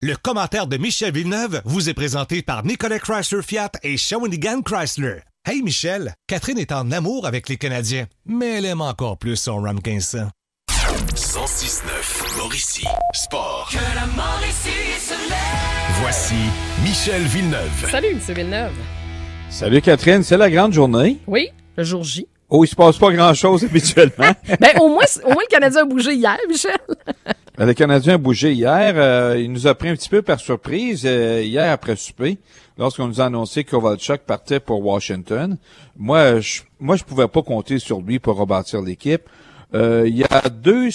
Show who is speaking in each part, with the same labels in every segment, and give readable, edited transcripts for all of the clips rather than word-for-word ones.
Speaker 1: Le commentaire de Michel Villeneuve vous est présenté par Nicolet Chrysler Fiat et Shawinigan Chrysler. Hey Michel, Catherine est en amour avec les Canadiens, mais elle aime encore plus son Ram 1500.
Speaker 2: 106.9 Mauricie Sport.
Speaker 3: Que la Mauricie se lève.
Speaker 2: Voici Michel Villeneuve.
Speaker 4: Salut, M. Villeneuve.
Speaker 5: Salut Catherine, c'est la grande journée.
Speaker 4: Oui, le jour J.
Speaker 5: Oh, il se passe pas grand-chose habituellement.
Speaker 4: Ben, au moins, le Canadien a bougé hier, Michel.
Speaker 5: Le Canadien a bougé hier. Il nous a pris un petit peu par surprise hier après souper, lorsqu'on nous a annoncé que Kovalchuk partait pour Washington. Moi, je pouvais pas compter sur lui pour rebâtir l'équipe. Il y a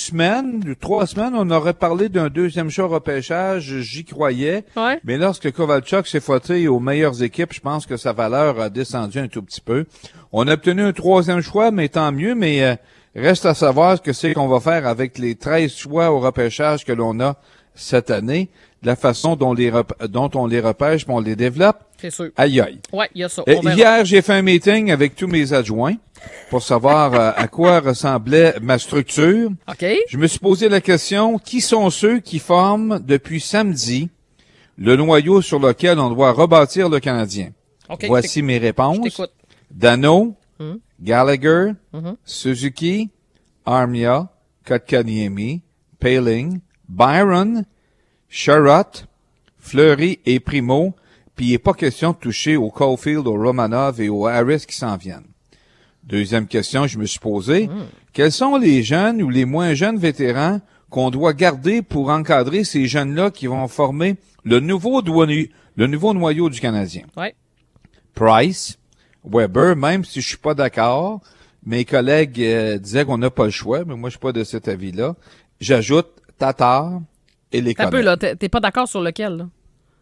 Speaker 5: 3 semaines, on aurait parlé d'un deuxième choix repêchage, j'y croyais. Ouais. Mais lorsque Kovalchuk s'est frotté aux meilleures équipes, je pense que sa valeur a descendu un tout petit peu. On a obtenu un 3e choix, mais tant mieux, mais reste à savoir ce que c'est qu'on va faire avec les 13 choix au repêchage que l'on a cette année, de la façon dont on les repêche et on les développe.
Speaker 4: C'est sûr.
Speaker 5: Aïe aïe.
Speaker 4: Ouais, il y a ça.
Speaker 5: Hier, j'ai fait un meeting avec tous mes adjoints pour savoir à quoi ressemblait ma structure.
Speaker 4: OK.
Speaker 5: Je me suis posé la question, qui sont ceux qui forment depuis samedi le noyau sur lequel on doit rebâtir le Canadien?
Speaker 4: Okay,
Speaker 5: Voici mes réponses.
Speaker 4: Je t'écoute.
Speaker 5: Dano, Gallagher, Suzuki, Armia, Kotkaniemi, Paling, Byron, Sherratt, Fleury et Primo, puis il n'est pas question de toucher au Caulfield, au Romanov et au Harris qui s'en viennent. Deuxième question, je me suis posé, quels sont les jeunes ou les moins jeunes vétérans qu'on doit garder pour encadrer ces jeunes-là qui vont former le nouveau noyau du Canadien?
Speaker 4: Ouais.
Speaker 5: Price, Weber, même si je suis pas d'accord, mes collègues disaient qu'on n'a pas le choix, mais moi je suis pas de cet avis-là. J'ajoute Tatar et les
Speaker 4: un peu là, t'es pas d'accord sur lequel, là?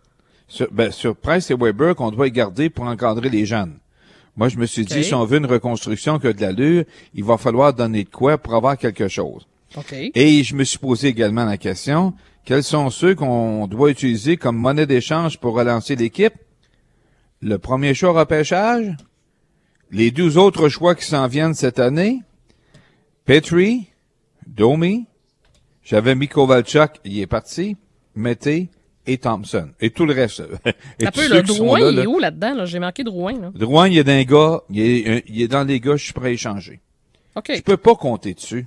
Speaker 5: Sur Price et Weber qu'on doit garder pour encadrer les jeunes. Moi, je me suis dit, si on veut une reconstruction qui a de l'allure, il va falloir donner de quoi pour avoir quelque chose.
Speaker 4: Okay.
Speaker 5: Et je me suis posé également la question, quels sont ceux qu'on doit utiliser comme monnaie d'échange pour relancer l'équipe? Le premier choix au repêchage, les 12 autres choix qui s'en viennent cette année, Petrie, Domi, j'avais mis Kovalchuk, il est parti, Mété et Thompson. Et tout le reste.
Speaker 4: Un peu, le Drouin, il est où là-dedans? Là? J'ai manqué Drouin. Là.
Speaker 5: Drouin, il est d'un gars, il est dans les gars, je suis prêt à échanger.
Speaker 4: OK.
Speaker 5: Je peux pas compter dessus.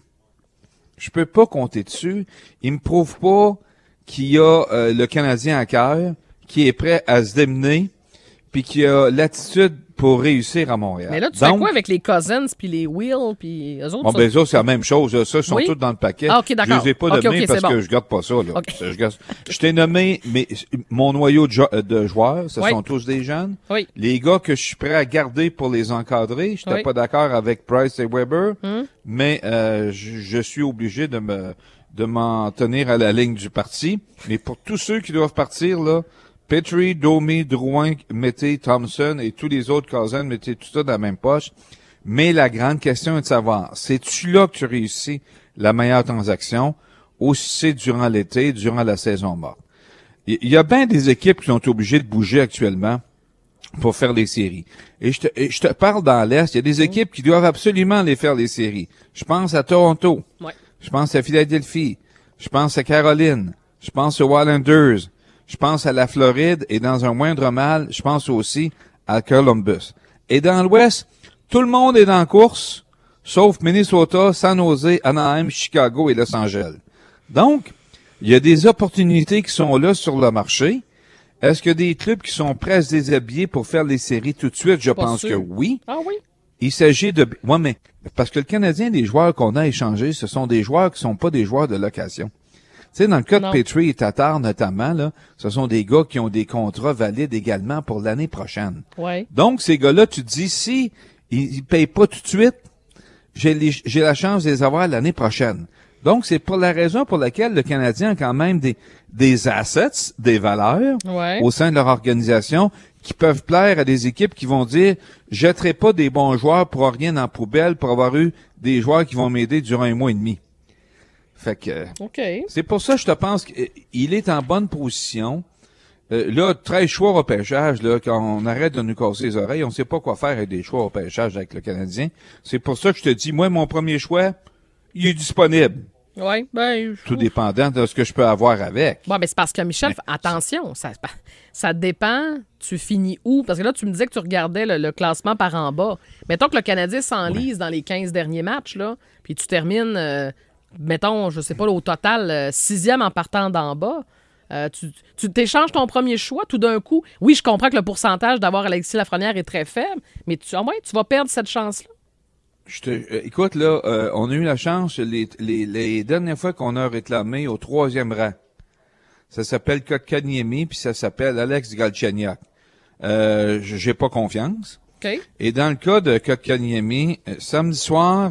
Speaker 5: Il me prouve pas qu'il y a le Canadien à cœur, qui est prêt à se démener, puis qui a l'attitude pour réussir à Montréal.
Speaker 4: Mais là, tu fais quoi avec les Cousins, puis les Will, puis eux autres?
Speaker 5: Bon, ben, ça, c'est la même chose. Ça, ils sont tous dans le paquet.
Speaker 4: Ah, OK, d'accord.
Speaker 5: Je les ai pas nommés parce que je garde pas ça, là. Okay. Je t'ai nommé, mais mon noyau de joueurs, ce sont tous des jeunes.
Speaker 4: Oui.
Speaker 5: Les gars que je suis prêt à garder pour les encadrer, je n'étais pas d'accord avec Price et Weber, mais je suis obligé de m'en tenir à la ligne du parti. Mais pour tous ceux qui doivent partir, là, Petrie, Domi, Drouin, mettez Thompson et tous les autres Cousins, mettez tout ça dans la même poche. Mais la grande question est de savoir, c'est-tu là que tu réussis la meilleure transaction ou si c'est durant l'été, durant la saison morte? Il y a bien des équipes qui sont obligées de bouger actuellement pour faire les séries. Et je te parle dans l'Est, il y a des équipes qui doivent absolument les faire les séries. Je pense à Toronto.
Speaker 4: Ouais.
Speaker 5: Je pense à Philadelphie. Je pense à Caroline. Je pense aux Islanders. Je pense à la Floride et dans un moindre mal, je pense aussi à Columbus. Et dans l'Ouest, tout le monde est dans la course, sauf Minnesota, San Jose, Anaheim, Chicago et Los Angeles. Donc, il y a des opportunités qui sont là sur le marché. Est-ce qu'il y a des clubs qui sont prêts à se déshabiller pour faire les séries tout de suite? Je pense que oui.
Speaker 4: Ah oui?
Speaker 5: Il s'agit de... Ouais, mais parce que le Canadien, les joueurs qu'on a échangés, ce sont des joueurs qui sont pas des joueurs de location. Tu sais, dans le cas de Petrie et Tatar, notamment, là, ce sont des gars qui ont des contrats valides également pour l'année prochaine.
Speaker 4: Ouais.
Speaker 5: Donc, ces gars-là, tu te dis, si ils payent pas tout de suite, j'ai la chance de les avoir l'année prochaine. Donc, c'est pour la raison pour laquelle le Canadien a quand même des assets, des valeurs au sein de leur organisation qui peuvent plaire à des équipes qui vont dire, je jetterai pas des bons joueurs pour rien en poubelle pour avoir eu des joueurs qui vont m'aider durant 1 mois et demi. Fait que c'est pour ça que je te pense qu'il est en bonne position. Là, 13 choix au repêchage, là, quand on arrête de nous casser les oreilles, on sait pas quoi faire avec des choix au repêchage avec le Canadien. C'est pour ça que je te dis, moi, mon premier choix, il est disponible.
Speaker 4: Oui, ben...
Speaker 5: Tout dépendant de ce que je peux avoir avec.
Speaker 4: Bon, mais c'est parce que, Michel, attention, ça dépend, tu finis où? Parce que là, tu me disais que tu regardais le classement par en bas. Mettons que le Canadien s'enlise dans les 15 derniers matchs, là, puis tu termines, mettons, je sais pas, au total, 6e en partant d'en bas. Tu t'échanges ton premier choix tout d'un coup. Oui, je comprends que le pourcentage d'avoir Alexis Lafrenière est très faible, mais au moins, tu vas perdre cette chance-là.
Speaker 5: Écoute, là, on a eu la chance, les dernières fois qu'on a réclamé au 3e rang. Ça s'appelle Kotkaniemi, puis ça s'appelle Alex Galchenyuk. J'ai pas confiance.
Speaker 4: OK.
Speaker 5: Et dans le cas de Kotkaniemi, samedi soir,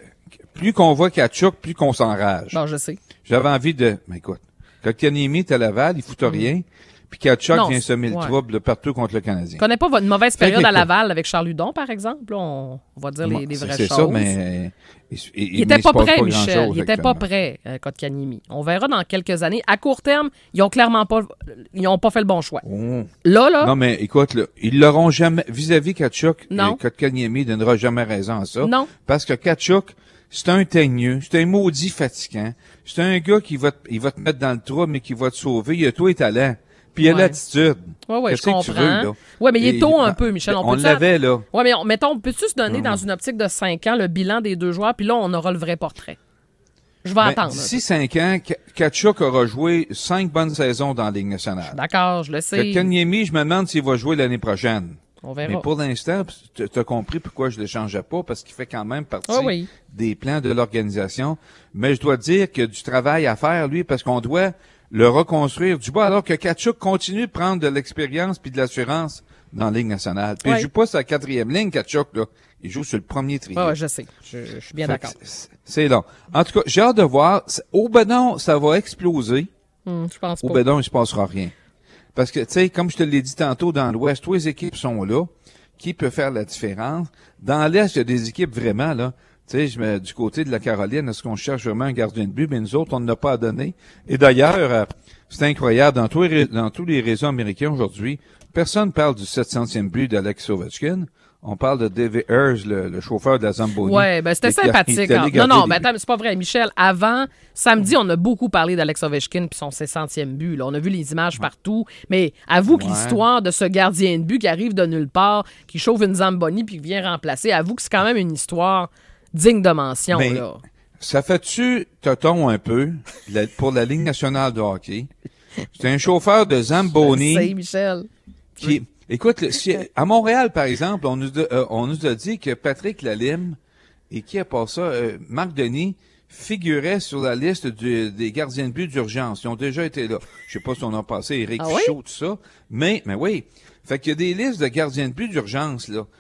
Speaker 5: plus qu'on voit Tkachuk, plus qu'on s'enrage.
Speaker 4: Bon, je sais.
Speaker 5: J'avais envie de... Mais écoute, Kotkaniemi est à Laval, il fout rien. Puis Tkachuk vient semer le trouble partout contre le Canadien.
Speaker 4: Je connais pas votre mauvaise période à Laval avec Charles Hudon, par exemple. Là, on va dire les vraies choses. C'est ça, mais... Il était pas prêt, Michel. Il était pas prêt, Kotkaniemi. On verra dans quelques années. À court terme, ils ont clairement pas... Ils ont pas fait le bon choix. Oh. Là...
Speaker 5: Non, mais écoute, là, ils l'auront jamais... Vis-à-vis Tkachuk, Kotkaniemi donnera jamais raison à ça.
Speaker 4: Non.
Speaker 5: Parce que Tkachuk, c'est un teigneux, c'est un maudit fatigant. C'est un gars qui va te mettre dans le trou, mais qui va te sauver. Il a tous les talents. Puis il y a l'attitude.
Speaker 4: Oui, je comprends. Oui, mais il est tôt un peu, Michel.
Speaker 5: On l'avait, là.
Speaker 4: Oui, mais mettons, peux-tu se donner dans une optique de 5 ans le bilan des deux joueurs, puis là, on aura le vrai portrait? Je vais attendre.
Speaker 5: D'ici 5 ans, Tkachuk aura joué 5 bonnes saisons dans la Ligue nationale.
Speaker 4: D'accord, je le sais.
Speaker 5: Kotkaniemi, je me demande s'il va jouer l'année prochaine.
Speaker 4: On verra.
Speaker 5: Mais pour l'instant, tu as compris pourquoi je ne l'échangeais pas, parce qu'il fait quand même partie des plans de l'organisation. Mais je dois dire qu'il y a du travail à faire, lui, parce qu'on doit le reconstruire du bois, alors que Tkachuk continue de prendre de l'expérience puis de l'assurance dans la Ligue nationale. Puis il joue pas sa 4e ligne, Tkachuk, là. Il joue sur le premier trio.
Speaker 4: Oui, je sais. Je suis bien d'accord.
Speaker 5: C'est long. En tout cas, j'ai hâte de voir. Au Bedon, ça va exploser.
Speaker 4: Je pense pas.
Speaker 5: Au Bedon, il se passera rien. Parce que, tu sais, comme je te l'ai dit tantôt, dans l'Ouest, tous les équipes sont là. Qui peut faire la différence? Dans l'Est, il y a des équipes vraiment, là. Tu sais, du côté de la Caroline, est-ce qu'on cherche vraiment un gardien de but? Mais nous autres, on n'a pas à donner. Et d'ailleurs, c'est incroyable. Dans tous les réseaux américains aujourd'hui, personne parle du 700e but d'Alex Ovechkin. On parle de David Ayers, le chauffeur de la Zamboni.
Speaker 4: Ouais, ben c'était sympathique. Non, ben attends, c'est pas vrai. Michel, avant, samedi, on a beaucoup parlé d'Alex Ovechkin puis son 600e but. Là. On a vu les images partout. Mais avoue que l'histoire de ce gardien de but qui arrive de nulle part, qui chauffe une Zamboni puis qui vient remplacer, avoue que c'est quand même une histoire digne de mention.
Speaker 5: Mais
Speaker 4: là.
Speaker 5: Ça fait-tu tonton un peu pour la Ligue nationale de hockey? C'est un chauffeur de Zamboni.
Speaker 4: C'est Michel.
Speaker 5: Qui... Écoute, à Montréal, par exemple, on nous a dit que Patrick Lalime et qui a pas ça, Marc Denis, figuraient sur la liste des gardiens de but d'urgence. Ils ont déjà été là. Je sais pas si on a passé Éric Fichaud, tout ça. Mais oui. Fait qu'il y a des listes de gardiens de but d'urgence, là.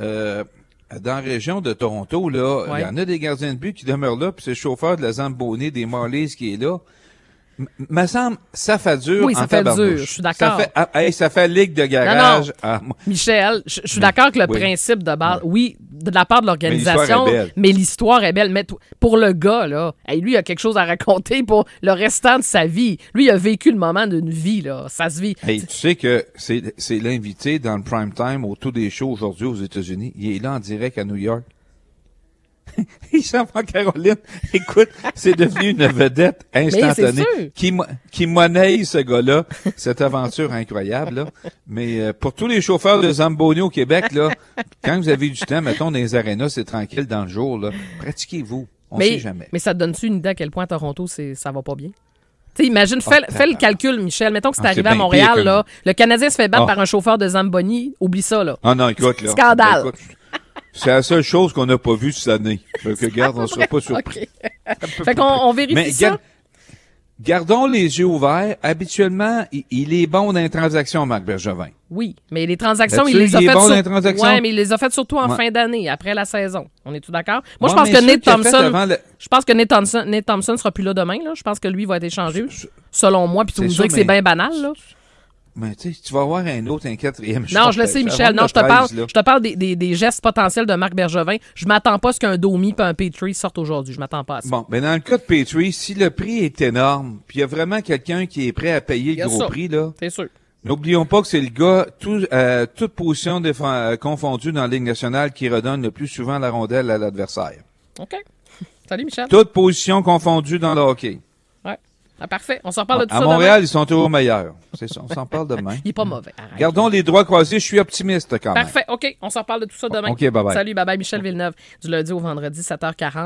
Speaker 5: Dans la région de Toronto, là, il y en a des gardiens de but qui demeurent là, puis c'est le chauffeur de la Zamboni des Marlies qui est là. Me semble, ça fait dur.
Speaker 4: Oui, ça fait dur, je suis d'accord.
Speaker 5: Ça fait ligue de garage.
Speaker 4: Non. Michel, je suis d'accord que le principe de base, de la part de l'organisation, mais l'histoire est belle. Mais pour le gars, là, lui, il a quelque chose à raconter pour le restant de sa vie. Lui, il a vécu le moment d'une vie, là. Ça se vit.
Speaker 5: Tu sais que c'est l'invité dans le prime time au tout des shows aujourd'hui aux États-Unis. Il est là en direct à New York. Il s'en va en Caroline. Écoute, c'est devenu une vedette instantanée qui monnaie ce gars-là. Cette aventure incroyable, là. Mais pour tous les chauffeurs de Zamboni au Québec, là, quand vous avez du temps, mettons, dans les arénas, c'est tranquille dans le jour, là. Pratiquez-vous. On sait jamais.
Speaker 4: Mais ça te donne-tu une idée à quel point Toronto, ça va pas bien? T'sais, imagine, fais le calcul, Michel. Mettons que c'est arrivé à Montréal, là. Le Canadien se fait battre par un chauffeur de Zamboni. Oublie ça, là.
Speaker 5: Ah non, écoute, là.
Speaker 4: Scandale.
Speaker 5: Écoute, c'est la seule chose qu'on n'a pas vue cette année. Fait que, regarde, on ne sera pas surpris.
Speaker 4: Okay. Fait qu'on vérifie ça.
Speaker 5: Gardons les yeux ouverts. Habituellement, il est bon dans les transactions, Marc Bergevin.
Speaker 4: Oui, mais les transactions, il les a faites.
Speaker 5: Bon dans les transactions?
Speaker 4: Ouais, mais il les a faites surtout en fin d'année, après la saison. On est tout d'accord? Moi, je pense que Nate Thompson. Je pense que Nate Thompson sera plus là demain, là. Je pense que lui va être échangé, selon moi, puis tu me dirais que c'est bien banal, là.
Speaker 5: Mais tu sais, tu vas avoir un 4e.
Speaker 4: Non, je le sais, Michel. Non, je te parle des gestes potentiels de Marc Bergevin. Je m'attends pas à ce qu'un Domi et un Petrie sortent aujourd'hui. Je m'attends pas à ça.
Speaker 5: Bon, mais dans le cas de Petrie, si le prix est énorme, puis il y a vraiment quelqu'un qui est prêt à payer le gros prix, là.
Speaker 4: C'est sûr.
Speaker 5: N'oublions pas que c'est le gars, toute position confondue dans la Ligue nationale, qui redonne le plus souvent la rondelle à l'adversaire.
Speaker 4: OK. Salut, Michel.
Speaker 5: Toutes positions confondues dans le hockey.
Speaker 4: Ouais. Ah, parfait. On s'en reparle de tout
Speaker 5: À
Speaker 4: ça
Speaker 5: Montréal,
Speaker 4: demain.
Speaker 5: ils sont toujours meilleurs. C'est ça, on s'en parle demain.
Speaker 4: Il est pas mauvais. Arrête.
Speaker 5: Gardons les droits croisés, je suis optimiste quand même.
Speaker 4: Parfait. OK. On s'en reparle de tout ça demain.
Speaker 5: OK, bye-bye.
Speaker 4: Salut, bye-bye, Michel Villeneuve. Du lundi au vendredi, 7h40.